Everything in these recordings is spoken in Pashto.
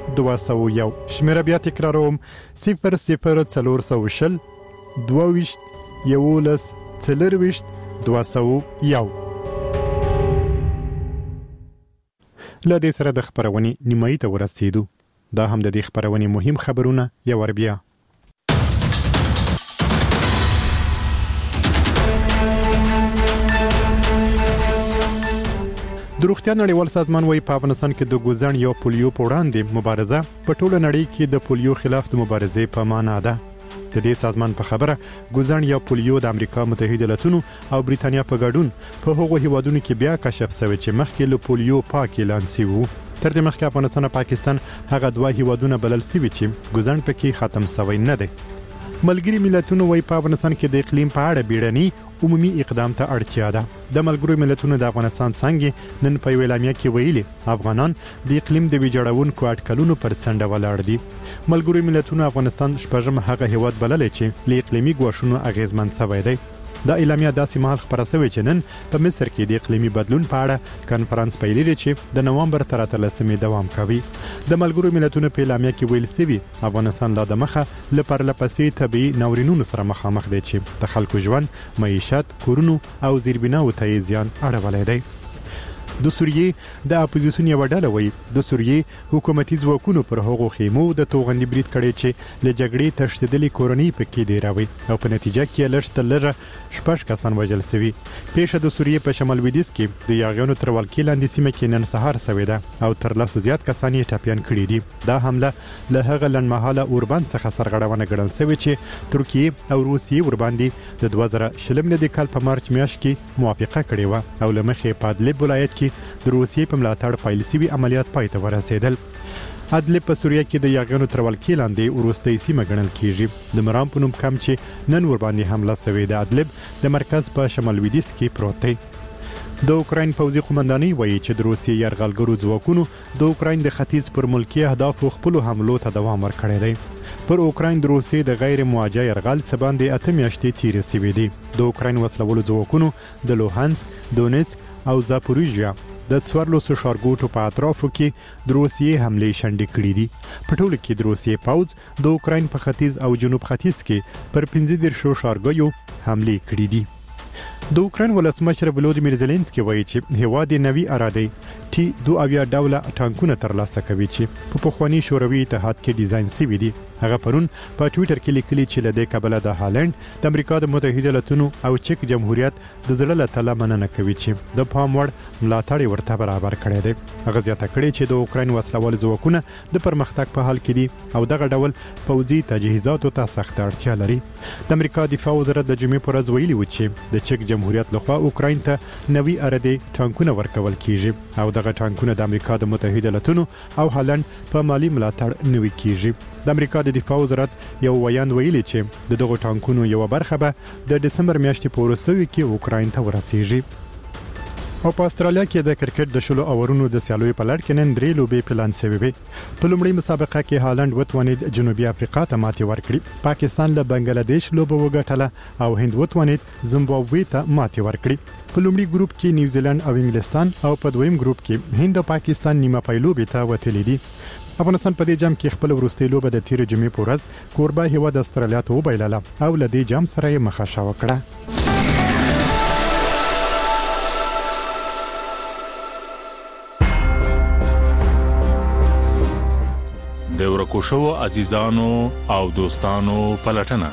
201. شمیره بیا تکراروم 00420 22 11 40 201. له دې سره د خبرونې نیمایي ته ورسېدو. دا هم د دې خبرونې مهم خبرونه یو ور بیا. د روغتیا نړیوال سازمان وايي په افغانستان کې د ګوزن یا پولیو په وړاندې مبارزه په ټوله نړۍ کې د پولیو خلاف د مبارزې په معنا ده. د دې سازمان په خبره ګوزن یا پولیو د امریکا متحده ایالاتونو او بریتانیا په ګډون په هغو هیوادونو کې بیا کشف شوی چې مخکې له پولیو پاک اعلان شوی وو. تر دې مخکې افغانستان او پاکستان هغه دوه هیوادونه بلل شوي چې ګوزن پکې ختم شوی نه دی. ملګری ملتونو وايي په افغانستان کې د اقلیم په اړه بیړني عمومي اقدام ته اړتیا ده. د ملګرو ملتونو د افغانستان څنګه نن په اعلامیه کې ویلي افغانان د اقلیم د ویجاړونکو اټکلونو پر څنډه ولاړ دي. ملګرو ملتونو افغانستان شپږم هغه هیواد بللی چې له اقلیمي ګواښونو اغیزمن شوی دی. دا اعلامیه داسې مهال خبره شوې چې نن په مصر کې د اقلیمي بدلون په اړه کانفرنس پیلېږي چې د نوامبر تر 13مې دوام کوي. د ملګرو ملتونو په اعلامیه کې ویل شوی افغانستان لا د مخه لپاره لپسې طبي ناورینونو سره مخامخ دی چې د خلکو ژوند، معیشت، کورونو او زیربناو ته زیان اړولی دی. د سوریې د اپوزیسیون یو ډله وایي د سوریې حکومتي ځواکونو پر هغو خیمو د توغندي برید کړی چې له جګړې تښتېدلې کورنۍ پکې ډېروي او په نتیجه کې لږ تر لږه 6 کسان وژل شوي. پیښه د سوریې په شمال لویدیځ کې د یاغیانو تر ولکې لاندې سیمه کې نن سهار شوې ده او تر 200 زیات کسان یې ټپیان کړي دي. دا حمله له هغه لنډمهاله اوربند څخه سرغړونه ګڼل شوې چې ترکیه او روسیې ورباندې د 2020 کال په مارچ میاشت کې موافقه کړې و او له مخې په ادلب ولایت کې د روسیې په ملاتړ پیل شوي عملیات پای ته ورسېدل. ادلب په سوریه کې د یاغیانو تر ولکې لاندې وروستۍ سیمه ګڼل کیږي. د مرام په نوم کم چې نن ورباندې حمله شوې ده ادلب د مرکز په شمال لویدیځ کې پروت دی. د اوکراین پوځي قومندانۍ وایي چې د روسیې یرغلګرو ځواکونو د اوکراین د ختیځ پر ملکي اهدافو خپل حملو ته دوام ورکړی دی. پر اوکراین د روسیې د غیر موجه یرغل څخه باندې 8 میاشتې تیرې شوې دي. د اوکراین وسلوالو ځواکونو د لوهانسک، دونیتسک او زاپوریژیا د 14 ښارګوټو په اطرافو کې د روسیې حملې شنډې کړې دي. په ټوله کې د روسیې پوځ د اوکراین په ختیځ او جنوب ختیځ کې پر 15 ښارګوټو حملې کړې دي. د اوکراین ولسمشر ولودیمیر زيلنسکي وایي چې هیواد نوي اراده T-2 ډوله ټانکونه ترلاسه کوي چې په پخوانی شوروي اتحاد کې ډیزاین شوي دي. هغه پرون په ټوئیټر کې لیکلي چې له دې کبله د هالند، د امریکا د متحده ایالاتونو او چک جمهوریت د زړه له تله مننه کوي چې د پام وړ ملاتړ ورته برابر کړی دی. هغه زیاته کړې چې د اوکراین وسلوال ځواکونه د پرمختګ په حال کې دي او دغه ډول پوځي تجهیزاتو ته سخت اړتیا لري. د امریکا دفاع وزارت د جمعې پر ورځ ویلي و چې د چک جمهوریت لخوا اوکراین ته نوي اراده ټانکونه ورکول کیږي او دغه ټانکونه د امریکا د متحده ایالاتونو او هالند په مالی ملاتړ نوي کیږي. د امریکا د دفاع وزارت یو ویاند ویلي چې دغه ټانکونو یو برخه به د دسمبر میاشتې په وروستیو کې اوکراین ته ورسیږي. او په استرالیا کې د کرکټ د شلو اورونو د سیالیو په لړ کې نن 3 لوبې پلان شوې وي. په لومړۍ مسابقه کې هالند وتوانید جنوبي افریقا ته ماتې ورکړي، پاکستان له بنگلاديش لوبه وګټله او هند وتوانید زیمبابوې ته ماتې ورکړي. په لومړي ګروپ کې نیوزیلند او انګلستان او په دویم ګروپ کې هند او پاکستان نیمه پایلوبې ته وتلي دي. افغانستان په دې جام کې خپل وروستۍ لوبه د تیر جمعې په ورځ کوربه هیواد استرالیا ته وبایلله او له دې جام سره یې مخه وکړه. د ورکو شو عزیزانو او دوستانو پلټنه.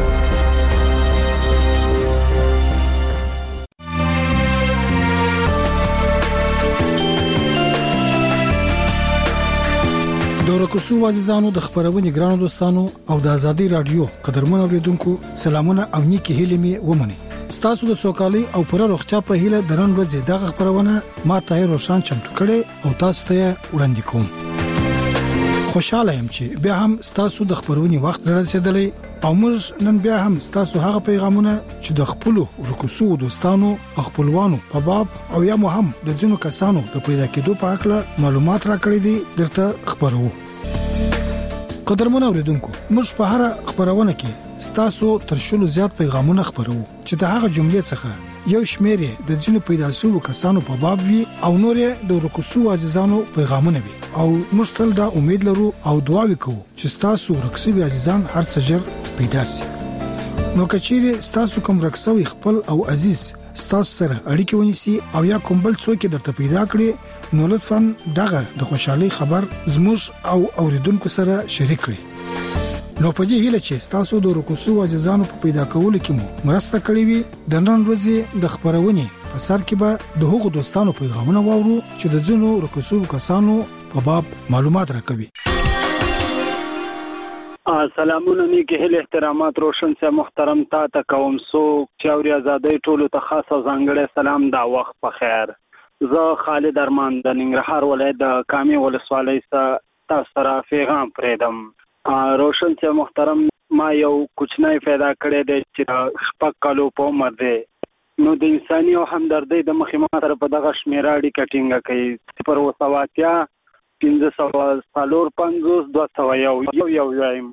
د ورکو شو عزیزانو د خبرونې ګرانو دوستانو او د ازادي رادیو قدرمن اوریدونکو سلامونه او نیکی هیله می ومني. ستاسو د سوکالي او پر روغتیا په هیله درن ورځ دغه خبرونه ما ته روشان چمتو کړي او تاسو ته وړاندې کوم. خوشاله يم چې بیا هم ستاسو د خبرونې وخت رسیدلی او موږ نن بیا هم ستاسو هغه پیغامونه چې د خپل ورکو شو دوستانو او خپلوانو په باب او یا مهم د ځینو کسانو د پیدا کېدو په اړه معلومات راکړي دي درته خبرو. قدرمن اوریدونکو موږ په هر خبرونه کې ستاسو تر شلو زیات پیغامونه خبرو چې د هغه جملې څخه یو شمیر د ځینو پیدا شوو کسانو په باب وي او نور د ورکوسو عزیزانو پیغامونه وي او موږ تل دا امید لرو او دعا وکړو چې تاسو ورکوسي عزیزان هر څه ژر پیدا شي. نو کچېره تاسو کوم رکسوي خپل او عزیز تاسو سره اړیکه ونیسي او یا کوم بل څوک درته پیدا کړي نو لطفاً دغه د خوشحالي خبر زموږ او اوریدونکو سره شریک کړئ. نو په دې هیله چې تاسو د رکوسو عزیزانو په پیدا کولو کې مو مرسته کړې وي د نن ورځې د خبرونې په سر کې به د هغو دوستانو پیغامونه واورو چې د ځینو رکوسو کسانو په باب معلومات راکوي. سلامونه نیکی هیل احترامات روشن سے محترم تا تا کوم سو چاوري ازادۍ ټولو ته خاص او ځانګړی سلام دا وخت په خیر. زه خالد ارمان د ننګرهار ولایت د کامې ولسوالۍ څخه تاسو سره پیغام پرېږدم. روشن سے محترم ما یو کوچنی پیدا کړی دی چې شپږ کالو په عمر دی. نو د انساني او همدردۍ د مخې ما سره په دغه شمېره اړیکه ټینګه کوي. پر 280 550 201 یو وایم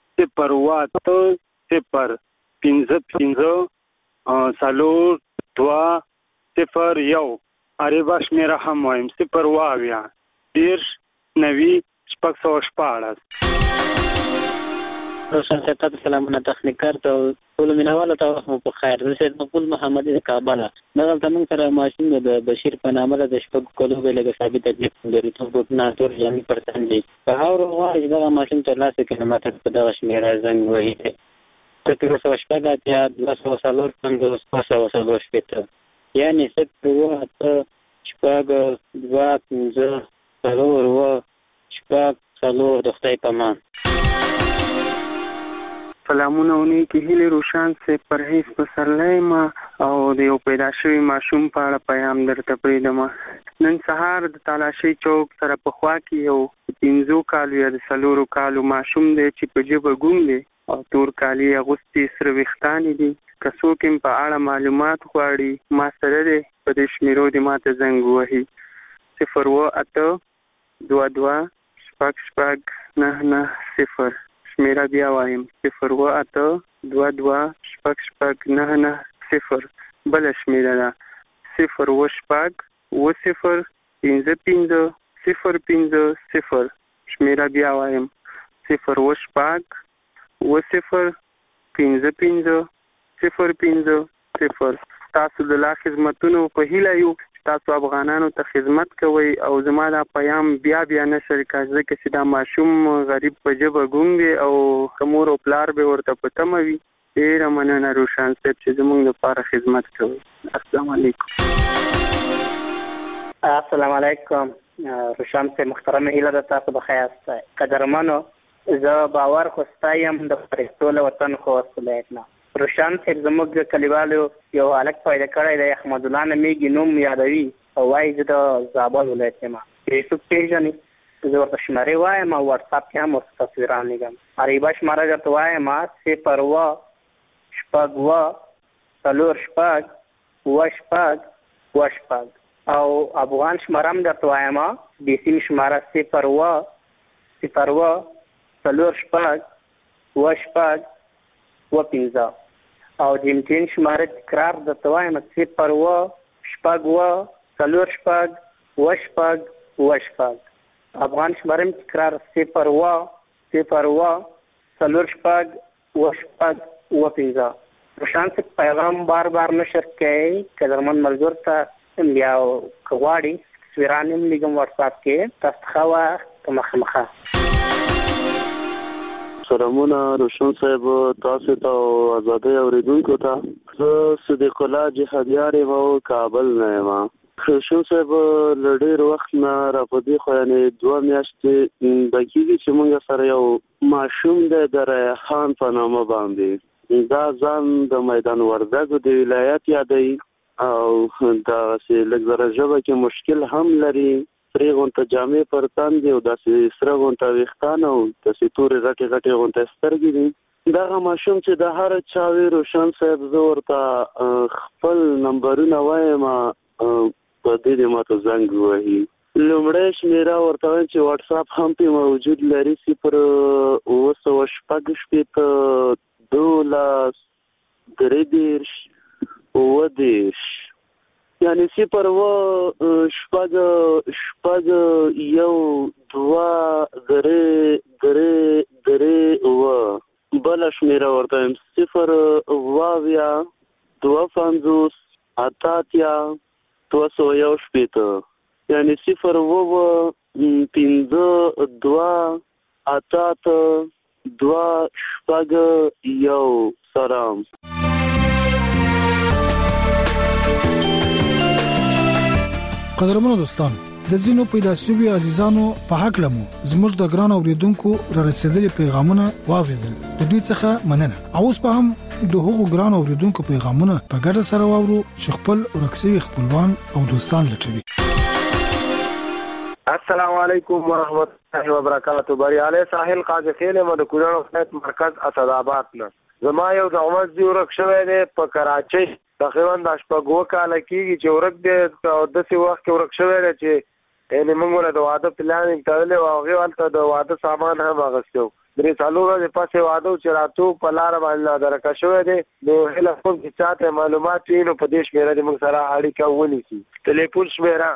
080550201 عربه شمیره هم وایم 02090 روشن ستا سلامونه تخنیکر ته ټول مینواله ته وخت په خیر. زه سید مقبول محمدي د کابل دغه موږ سره ماشین د بشیر په نامه د شپږ کلو بلګه ثابت دی لري ته په ناتور جامي پرتن دي په هاور وایي دغه ماشین تر لاسه کیلومتر په دغه شمیره زنګ وهي ته 300 یا 200 شپته یعنی 7 شپږ 2 5 څلور د خدای په امان. سلامونه ونی کې هیله روشان سے پرهیز پسرلای ما او د یو پیدا شوی ماشوم په اړه پیغام درته پریدم. نن سهار د تالاشي چوک سره په خوا کې یو 15 کالو یا 4 کالو ماشوم دی چې په جبه ګونګ دی او تور کالی اغوستي سره وختان دي. که څوک په اړه معلومات غواړي ما سره دی په دې شمیرو دی ماته زنګ وهي 082269990 شمیره بیا وایم 082269990 بل شمیره ده 085505050 شمیره بیا وایم 085505050 تاسو د لا خدمتونو په هیله یو تاسو افغانانو ته خدمت کوي او زما دا پیغام بیا نشر کاږي چې دا ماشوم غریب په جبه ګونګي او کومور او پلار به ورته پتموي. ډیر مننه روشان صاحب چې زموږ لپاره خدمت کوي. السلام علیکم. السلام علیکم روشان صاحب محترم هیله تاسو بخیر است. قدرمنو زه باور خوستایم د پرستول وطن خو ولایتنا روشان صاحب زموږ کلیوالو یو الګ پیدا کړی د احمد الله نمیږي نوم یادوي او وايي چې د زابل ولایت ما فیسبوک پیج نه زه ورته شمارې وایم او واتس اپ کې هم تصویران لګم. عربه شماره درته وایم 0 او افغان شماره هم درته وایم د سیم شماره 0 او د امتحان شماره تکرار درته وایم 0 افغان شماره تکرار 0 روشان سے پیغام بار نشر کړئ. قدرمن ملګر ته بیا غواړي تصویرانم لګم واتس اپ کې تاسو خوا مخه. سلامونه روشن صاحب تاسو ته آزادۍ اوریدونکو ته زه صدیق الله جهادیار و کابل نه یم. روشن صاحب لډیر وخت نه را پدې خو یعنی 2 میاشتې بکیږي چې موږ سره یو ماشوم د ریحان په نامه باندې دا ځان د میدان وردګو د ولایت یادوي او دا چې لږ ژبه کې مشکل هم لري. سری غونته جامې پر تان دی او داسې سره غونته ویښتان او داسې تورې غټې غونته سترګې دي. دغه ماشوم چې د هر چا وي روشن صاحب زه ورته خپل نمبرونه وایم په دې ماته زنګ وهي. لومړی شمیره ورته وایم چې واتس اپ هم پې موجود لري 0 2 12 13 ودیش یعنی 0 شپږ 1 2 3 بل شمیره ورته 0 واویا 250 اتاتیا 201 یعنی 0 5 2 اتات 2 شپږ 1 سلام. قدرمنو دوستان، د زینو پیدا شوی عزیزانو په حق لمو زموږ د ګران اوریدونکو را رسیدلي پیغامونه واوریدل. د دوی څخه مننه. اوس په هم د هغو ګران اوریدونکو پیغامونه په ګډه سره واورو چې خپل ورکسوي خپلوان او دوستان لټوي. السلام علیکم ورحمت الله وبرکاتہ. بریاله ساحل قاضی خیل مد کورانو خدمت مرکز اسداباد نه زما یو د عمر دی ورک شوی دی په کراچۍ تقریبا د شپږو کال کېږي چې ورک دی او د څه وخت کې ورک شوی دی چې یعنی موږ له واده پلان تړلې او هغه ولته د واده سامان هم اغوستو. درې څلور ورځې پسې واده چې راتو په لار باندې درکه شوی دی. نو هله کوم چې چاته معلومات وي نو په دې شمیره د موږ سره اړیکه ونیسي. ټلیفون شمیره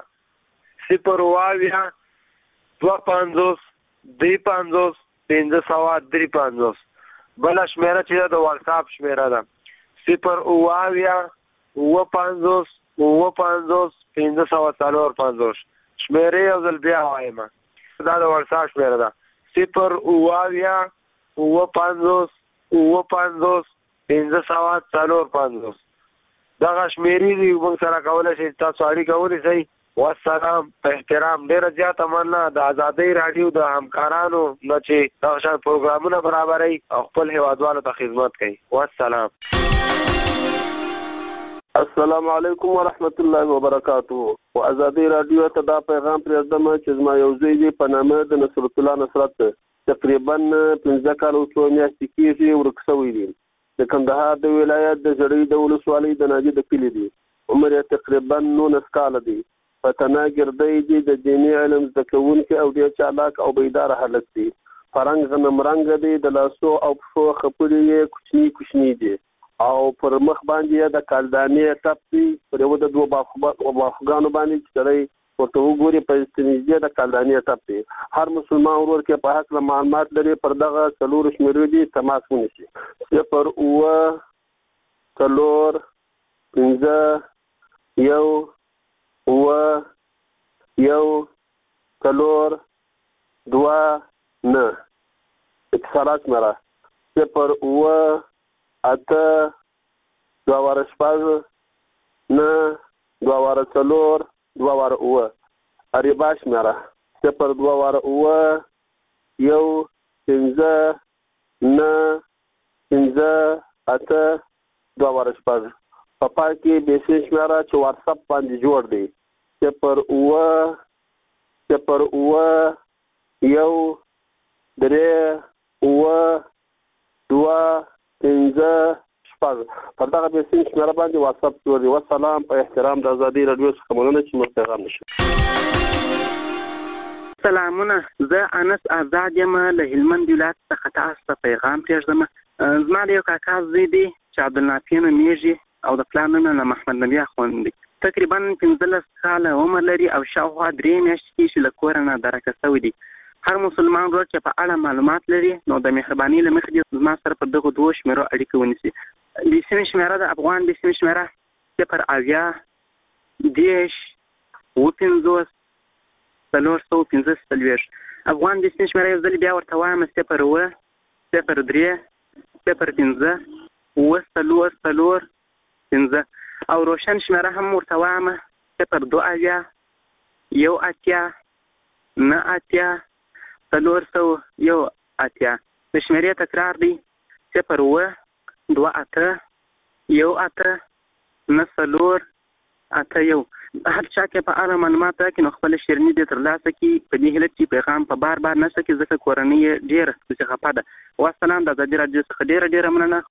0 250 250 553. بل شمیره چې د واتس اپ شمیره ده 0 250 554. شمیره یو ځل بیا وایم دا د واتس اپ شمیره ده 0 250 554. دغه شمیرې دی موږ سره کولای شئ تاسو اړیکه ونیسئ. والسلام. په احترام ډیره زیاته مننه د ازادۍ رادیو د همکارانو نه چې دا شان پروګرامونه برابرای او خپل هیوادوالو ته خدمت کوي. والسلام. السلام علیکم ورحمت الله وبرکاتہ. او ازادۍ رادیو ته دا پیغام پرېږدم چې زما یو ځای دی په نامه د نصرت الله نصرت تقریبا 15 کال او څو میاشتې کېږي ورک شوی دی. د کندهار د ولایت د زړې د ولسوالۍ د ناجي د کلي دی. عمر یې تقریبا 19 کال دی. فتنه ګردی دی د دیني علم زده کوونکی او ډېر چالاک او بیداره هلک دی. فرنګ غنم رنګ دی د لاسو او پښو خپړې یې کوچني دي او پر مخ باندې د کالدانې ټپ دی. پر یو د دوه باخوګانو باندې چې سړی ورته وګوري په استنیزه د کالدانې ټپ دی. هر مسلمان ورور کې په حق معلومات لري پر دغه څلور شمیرې دي تماس ونیسي. 0 4 5 1 1 4 2 9. اتصالات مرا 0 8 2 شپږ 9 2 4 2 اریباش مرا 0 2 1 5 9 5 8 2 شپږ. په پای کې بیسیش میرا چې واتس اپ باندې جوړ دی 0 0 1 3 2 5 شپږ. په دغه بیسیش میرا باندې واتس اپ جوړ دی. والسلام. په احترام د ازادۍ رادیو څخه مننه چې موږ پیغام نشو. سلامونه. زه انس آزاد یم له هلمند ولایت څخه تاسو ته پیغام پرېږدم. زما د یو کاکا زوی دی چې عبدالنافع نومیږي او د پلار نوم یې محمد نبي اخوند دی. تقریبا 15 کاله عمر لري او شاوخوا 3 میاشتې کېږي له کوره نه درکه شوی دی. هر مسلمان ورور چې په اړه معلومات لري نو د مهرباني له مخې دې زما سره په دغه دوه شمیرو اړیکه ونیسي. د سیمې شمیره د افغان د سیمې شمیره 0 10 450 415. افغان د سیمې شمیره یو ځل بیا ورته وایم 0 0 3 0 5 15 او روشن شمیره هم ورته وایم 0 2 1 8 9 401 8. د شمیرې تکرار دی 0 2 8 1 8 9 8 1. هر چا کې په اړه معلومات راکړي نو خپل شیرني دې ترلاسه کړي. په دې هیله چې پیغام په بار نه سکي ځکه کورنۍ ډېره څه خپه ده. والسلام. د ازادۍ رادیو څخه ډېره مننه.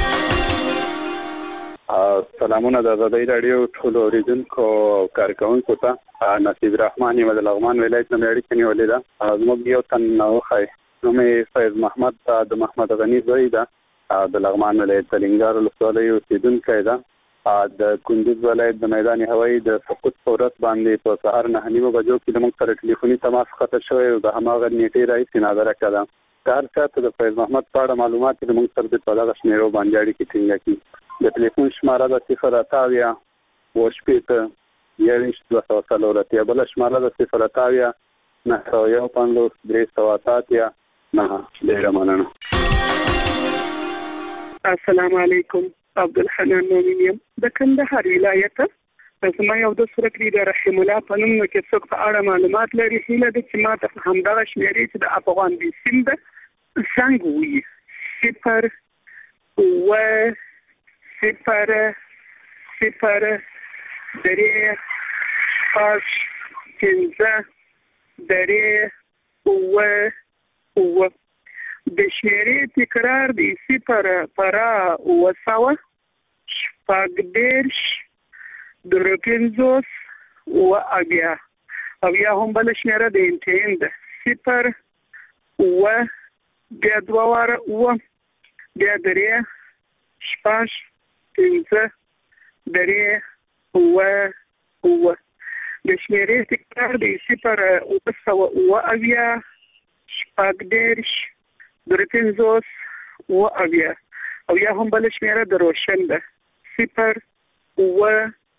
سلامونه د ازادۍ رادیو ټول اوریدونکو او کارکونکو ته. نصیب رحمان یم د لغمان ولایت نه اړیکه نیولې ده. زموږ یو تن نوخی نوم یې فیض محمد د محمد غني زوی ده. د لغمان ولایت د لنګار ولسوالۍ اوسېدونکی ده. د کندوز ولایت د میدان هوایی د سقوط فورت باندې په سهار 9:30 بجو کې د موږ سره ټلیفوني تماس خطر شوی او د هماغه نیټه راځي نظر کړه کار څه د فیض محمد په معلومات د موږ سره د پلاغ شمیرو باندې اړیکې ټینګه کی د ټلیفون شماره د 0 وشپیته یوش 240 بل شماره د 0 915 300 نه ډیر مننه. السلام علیکم. عبدالحنان مومنیم د کندهار ولایت زما یو د سرکري د رحیم الله په نوم کې څوک په اړه معلومات لري هیله د چې ما ته همدغه شمیرې چې د افغان د سیم د څنګه وي 0 درې پاش پنځه درې اوه د شمیرې تکرار دی 0 پرا وسوه شپږ دېرش درې پنځوس اویا او یا هم بل شمیره د انټین ده 0 اوه بیا دوه واره اوه بیا درې شپږ پنځه درې اوه د شمیرې تکرار دی 0 وسوه اویا شپږ دېرش درې پنځوس اویا او یا هم بل شمیره د روشن ده 0 اوه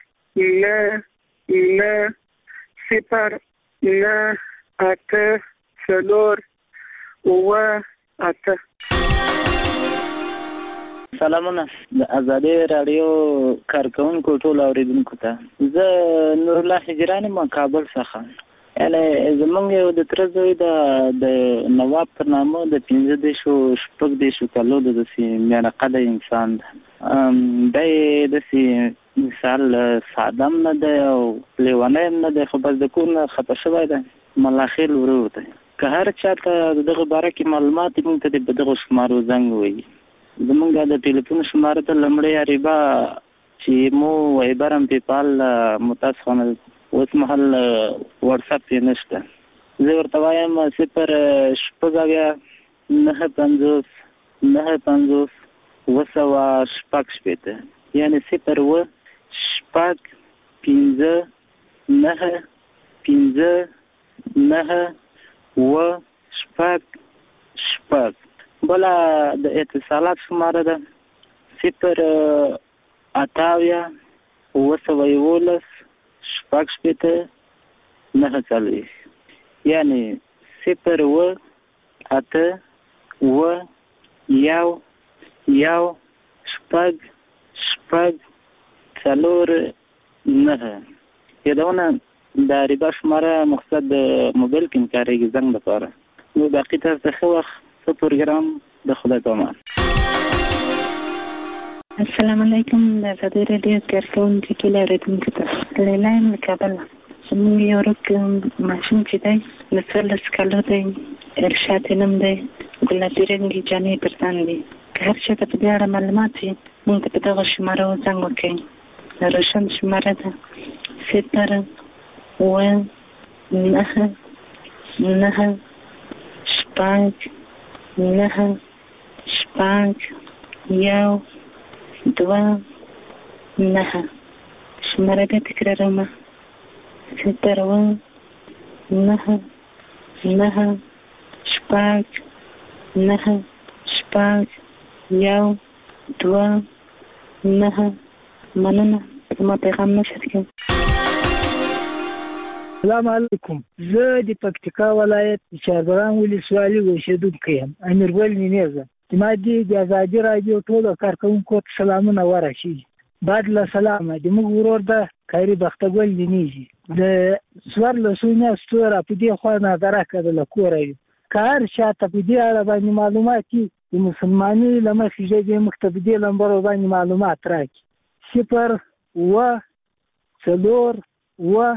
نه 0 نه اته څلور اوه اته. سلامونه د ازادي رادیو کارکونکو ټول اوریدونکو ته زه نور الله هجرانی ما کابل څخه یعنی زمونږ یو د ترزوی د نواب پر نامه د 15 کالو د میانقده انسان د مثال سادم نه ده او لیوانه نه ده خو بس د کور خطا شوی ده ملاخیل ورور ده که هر چاته دغه باره کې معلومات موږ ته د دغه شمارو زنګ وي زمونږ د ټلیفون شماره ته لمړی ریبا چې مو وایبرم پیپال متاسفانه اوس مهال واتساپ یې نشته زه ورته وایم 0 شپږ 950 وسوه شپږ شپېته یعنی 0 و شپږ پنځه 9 پنځه 9 و شپږ بله د اتصالات شماره ده 0 اتاویا وسوه یولس شپږ شپېته 9 څلوېښت یعنی 0 و اته و یو شپږ څلور 9 یادونه د ریبا شماره مقصد د موبایل کې کارېږي زنګ لپاره نو باقي تاسو ته ښه وخت ښه پروګرام د خدای په امان. السلام علیکم د ازادي رادیو کارکونکو ټول اوریدونکو ته لیلا یم له کابل زموږ یو ورک ماشوم چې دی له 14 کالو دی ارشاد یې نوم دی ګلابي رنګې جامې پر ځان دي که هر چا ته په دې اړه معلومات وي موږ ته په دغه شماره زنګ وکړئ د روشن شماره ده 0 اوه 9 شپږ 9 شپږ یو 2 9 شماره بیا تکراروم 0 9 شپږ 9 شپږ یو 2 9 مننه زما پیغام نشد که. السلام علیکم زه د پکتیکا ولایت چاربران ولسوالۍ اوسیدونکی یم امیرګل نیمزه زما د ازادي رادیو ټولو کارکونکو ته سلامونه ورسیږي بعد له سلامه د موږ ورور د خیري بختګل نیږي د څوارلسو میاشتو په دې خوا نظره کړله کوره وي که هر چاته په دې اړه باندې معلومات وي د مسلمانۍ له مخې ژبې موږ ته په دې لمبرو باندې معلومات راکړي 0 اوه څلور اوه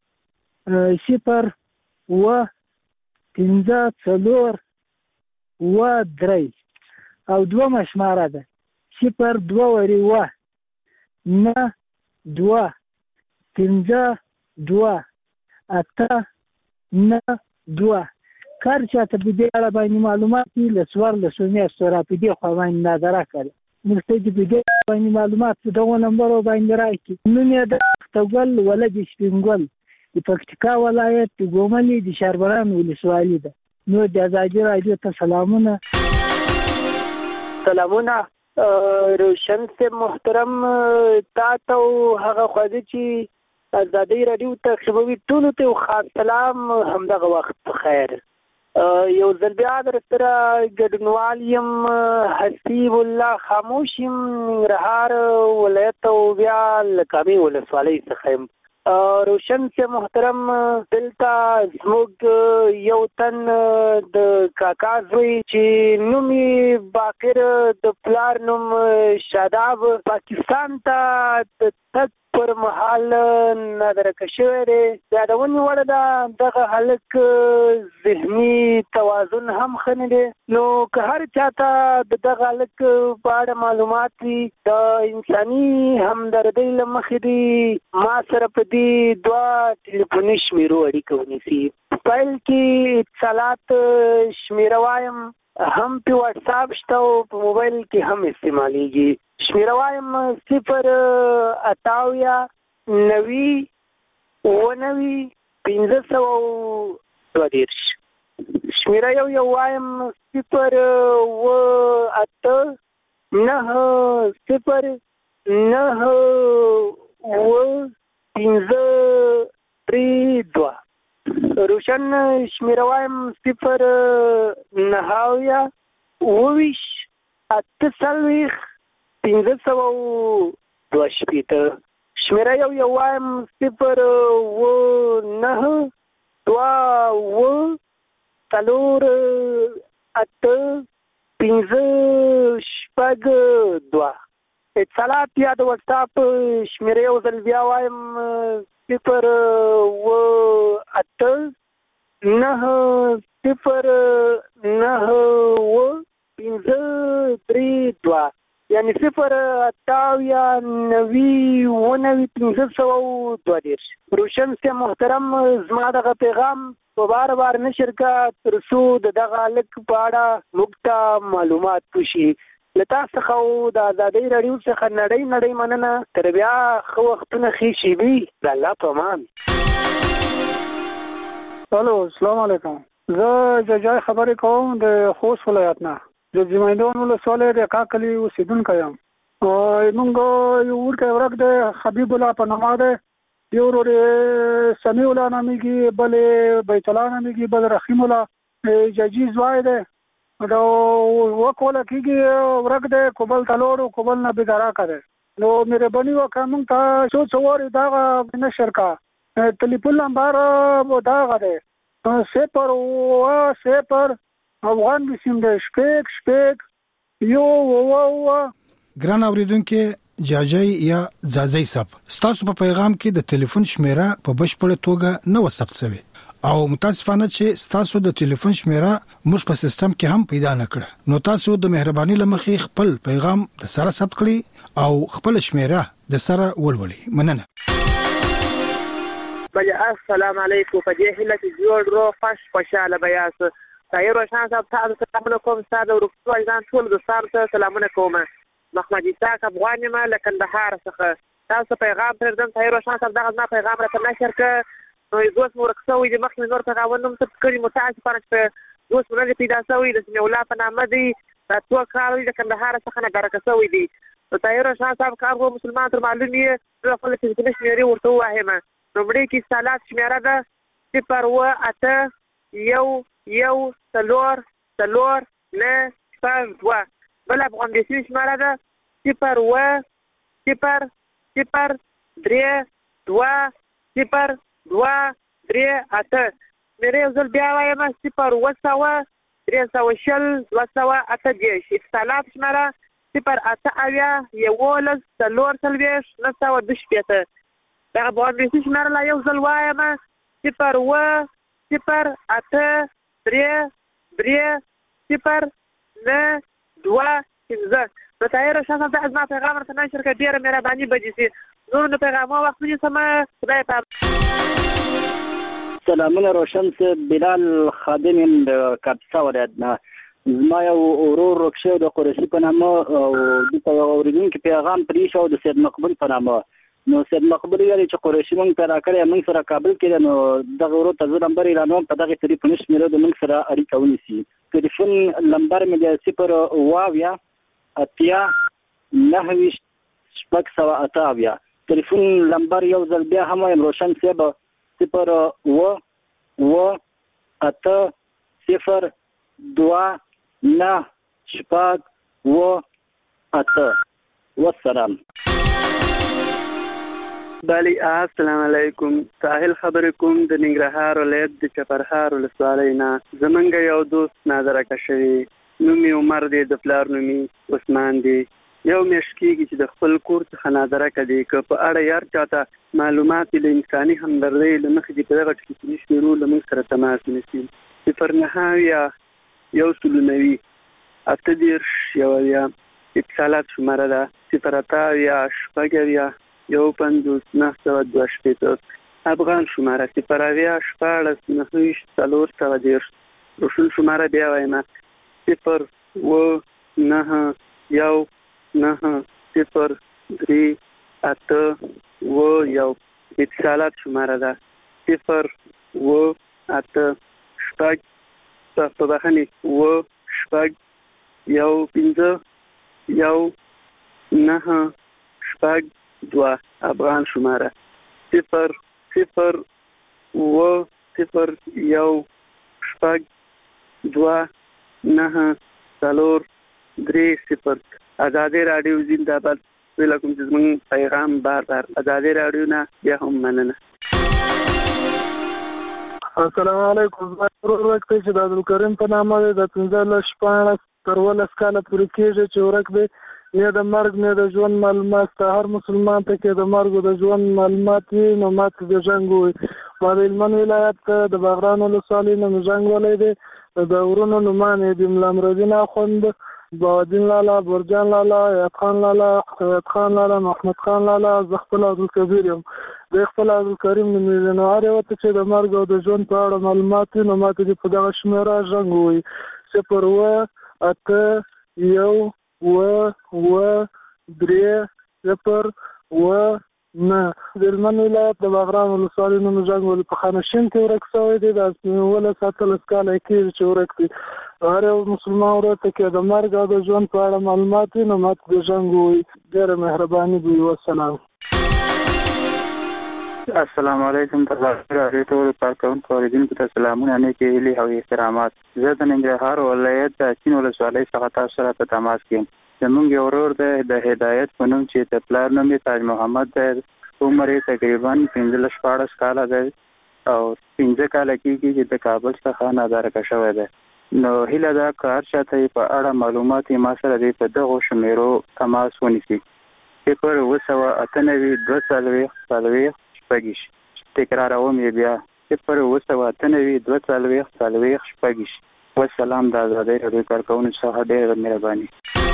0 اوه پنځه څلور اوه درې او دومره شماره ده 0 دوه ورې اوه 9 2 پنځه 2 اته 9 2 کار چاته په دې اړه باندې معلومات وي له 14 میاشتو را په دې خوا باندې نظره کړي مستجد باندې معلومات دغه نمبر باندې راکړي. نوم یې د اختګل ولد سپینګل د پکتیکا ولایت د ګوملي د شهربران ولسوالۍ ده. نو د ازادي رادیو ته سلامونه. سلامونه روشن سے محترم تا ته هغه خو چې ازادي رادیو ته خبرې ټول ته خاص سلام همدغه وخت خیر. یو ځل بیا در سره ګډونوال یم حسیب الله خاموش یم ننګرهار ولایت او بیا لکامي ولسوالۍ څخه یم. روشن سے محترم دلته زموږ یو تن د کاکا زوی چې نوم یې باقر د پلار نوم شاداب پاکستان ته د تګ پر مهال نادرکه شوی دی. د یادونې وړ ده دغه هلک ذهني توازن هم ښه نه دی. نو که هر چاته د دغه هلک په اړه معلومات وي د انساني همدردۍ له مخې دي ما سره په دې 2 ټلیفوني شمیرو اړیکه ونیسي. پیل کې اتصالات شمیره وایم هم په واتس اپ شته او په موبایل کې هم استعمالیږي. شمیره وایم 088 شمیره یو وایم 089 روشن شمیره وایم 090 شمیره یو وایم 092 اتصالات یا د واتساپ شمیره یو ځل بیا وایم 089 یعنی 088 روشن سے محترم زما دغه پیغام په بار نشر کا ترڅو دغه هلک په اړه موږ ته معلومات وشي. له تاسو څخه د ازادۍ راډیو څخه نړۍ مننه. تر بیا ښه وختونه ښې شېبې د الله په امان. الو السلام علیکم. زه ججای خبرې کوم د خوست ولایت نه. د زمیندون ولسوالۍ د کاکلي اوسېدونکی یم. موږ یو ورکه ورک د حبیب الله په نامه ده. یو ورور سمیع الله نامیږي، بل بیت الله نامیږي، بل رحیم الله ججي زوی ده. دا وکوله کېږي ورک ده کوبل تلوړو کوبل نه بېګاره کړی. نو مهرباني وکړه موږ ته څو وارې دغه نشر کا. تلیفون نمبر دغه دی 0 افغان بسیم ده شپیک یو. ګران اوریدونکو جاجای یا زازای صاحب ستاسو په پیغام کې د ټلیفون شمیره په بشپړه توګه نه وثبت شوی او متاسفانه چې ستاسو د ټلیفون شمیره موږ په سیستم کې هم پیدا نکړه. نو تاسو د مهرباني لمخې خپل پیغام د سره ثبت کړئ او خپل شمیره د سره ولولئ. مننه. بل السلام علیکم. په دې هله چې جوړ رو خوشاله بیاس طاهر روشن صاحب تاسو سلام کوم. ساده ورکو ځان ټول د سره سلامونه کوم. محمد اسحاق افغان یم له کندهار څخه. تاسو پیغام پرځم طاهر روشن صاحب دغه ما پیغام راته نشر ک. نو دوست مو ورکسوي د مخ نور پیغامونو ته کړی متاسفانه چې دوست مو نه پیدا شوی د سمي الله په نامه دی. تاسو کار د کندهار څخه نه درکسوي دي. طاهر روشن صاحب کارغو مسلمان تر معلومي د خپل چې نشمري ورته واهمه. نو مړي کې سالات شمیره ده 088 بل افغان دیسی شمیره ده 0 میره یو ځل بیا وایم 0 اتصالات شمیره 0 دغه افغان دیسی شمیره لا یو ځل وایم 0 نو طاهر روشن صاحب د ما پیغام راته نشر کړ. ډېره مهرباني به دې شي. نور نو پیغامونه وخت ونیسم. خدای په سلامونه روشن صاحب. بلال خادم د کاپیسا ولایت نه. زما یو ورور رکشه د قریشي په نامه او د اوریدونکو پیغام پریښو د سید مقبول په نامه. نو سید مقبول یې چې قریشي مونږ پیدا کړی مونږ سره کابل کې نو دغه ورور ته نمبر اعلانوم په دغه ټلیفون شمیره د مونږ سره اړیکه ونیسي. ټلیفون نمبر مې د 0 اتیا 9 628. ټلیفون نمبر یو ځل بیا هم وایم روشن صاحب 0 والسلام. بله السلام علیکم. ساحل خبرې کوم د ننګرهار ولایت د چپرهار ولسوالۍ نه. زمونږ یو دوست نادره کشوي نوم یې عمر دی د پلار نوم یې عثمان دی. یو میاشت کېږي چې د خپل کور څخه نادره کړي که په اړه یار چاته معلومات له انساني همدردۍ له مخې دې په دغه ټلیفوني شمیرو له موږ سره تماس ونیسي. 0 9 اتصالات شماره ده 0 افغان شماره 0 روشن شماره بیا وایم 0 9 0 3 8 اتصالات شماره ده 0 8 په 2 افغان شماره 0 0 2 9 3 آزادی رادیو زنده‌باد. ویلکم چې زموږ پیغام بار آزادی رادیو نه بیا هم مننه. السلام علیکم. زما ورور چې د عبدالکریم په نامه دی د 15 تر 18 کاله پورې کېږي چې ورک دی. نه د مرګ نه د ژوند معلومات ته هر مسلمان ته کې د مرګ او د ژوند معلومات نو ماته د جنگ وي. ما د هلمند ولایت د باغران ولسوالۍ نه جنگ ولې دی د ورونو نومانه د ملا امرالدین اخوند بادین لالا برجان لالا یاد خان لالا حیات خان لالا محمد خان لالا زخپل عبدالکبیر یم. د خپل عبدالکریم نو هر یو ته چې د مرګ او د ژوند په اړه معلومات نو ماته د په دغه شمیره جنگ وي 0 8 1 3 0 نه. د هلمند ولایت د باغران ولسوالۍ نه جنګ ولې په خانشین کې ورک شوی دی. د 17 کاله کېږي چې ورک دی. هر یو مسلمان ورور ته کې د مرګ او د ژوند په اړه معلومات نو ماته د جنګ وي. ډېره مهرباني دی. والسلام. السلام علیکم. تاسو ټول کارکونکو اوریدونکو ته سلامونه نیکې هیلې او احترامات. زه د ننګرهار ولایت د چین ولسوالۍ څخه تاسو سره په تماس کې یم. زموږ یو ورور د هدایت په نوم چې د پلار نوم یې تاج محمد دی. عمر یې تقریبا 15 کاله دی او 15 کاله کېږي چې د کابل څخه نادره شوی دی. نو هیله ده که هر چاته یې په اړه معلومات یې ما سره دی په دغو شمیرو تماس ونیسي. 0 تکراروم یې بیا 0 والسلام. د آزادۍ راډیو کارکونکو څخه ډېره مهرباني.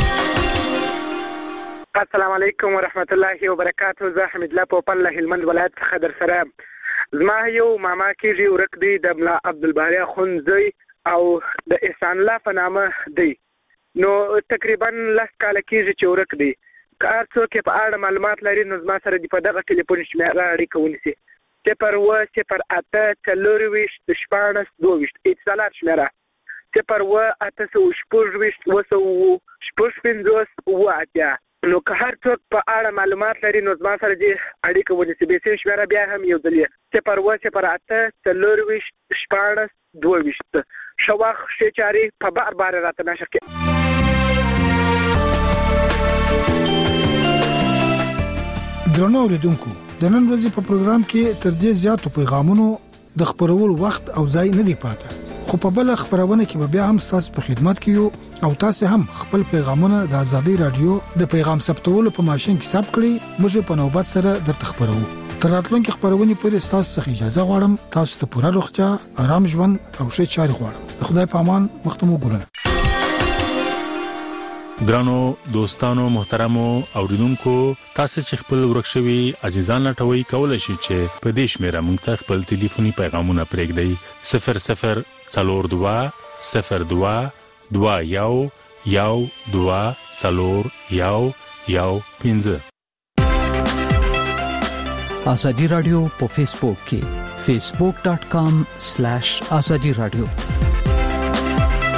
السلام علیکم ورحمت الله وبرکاته. زه حمید الله پوپل له هلمند ولایت څخه در سره. زما یو ماما کېږي ورک دی د ملا عبدالباري اخوندزی او د احسان الله په نامه دی. نو تقریبا 10 کاله کېږي چې ورک دی. که هر څوک په اړه معلومات لري نو زما سره په دغه ټلیفون شمیره اړیکه ونیسي 0 8 4 16 اتصالات شمیره 0 8 16 نو که هر څوک په اړه معلومات لري نو زما سره دې اړیکه ونیسي. به سیم شمیره بیا هم یو ځل 0 8 4 16 شواخ شچاري په بار راته نشر کې. درنو اوریدونکو د نن ورځې په پروګرام کې تر دې زیاتو پیغامونو د خبرولو وخت او ځای نه دی پاته. خو په بل خبرونه کې بیا هم تاسو په خدمت کې یو او تاسو هم خپل پیغامونه د آزادۍ رادیو د پیغام ثبتولو په ماشين کې ثبت کړئ. موږ په نوبت سره درته خبرو. تر راتلونکي خبرونه پورې تاسو څخه اجازه غواړم. تاسو ته پوره روغتیا، آرام ژوند او ښه چاري غواړم. خدای په امان. مختمو ګورنه. ګرانو دوستانو محترمو اوریدونکو تاسو چې خپل ورکشوي عزیزان لټوي کولای شئ چې په دې شمیره مونږ ته خپل ټلیفوني پیغامونه پرېږدئ 00 42 02 2112041115. ازادي رادیو په فیسبوک کې facebook.com/azadi radio